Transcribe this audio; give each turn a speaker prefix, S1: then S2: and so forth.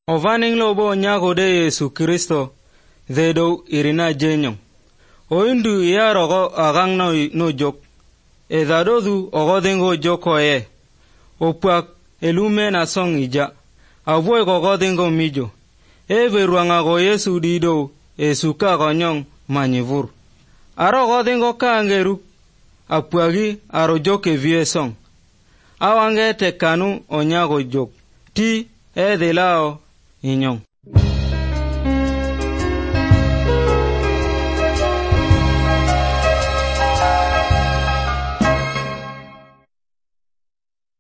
S1: Ovaning lobo nyago de Yesu Kristo zedo irina jenyong. Oindu ya rogo agang no jok. Ezadozu ogodingo joko ye. Opuak elume na song ija. Avoy gogodingo mijo. Everuanga go Yesu dido esuka gonyong manyivur. Aro godingo ka angeru. Apuagi aro joke vie song. Awange tekanu onyago jok. Ti edelao inyong.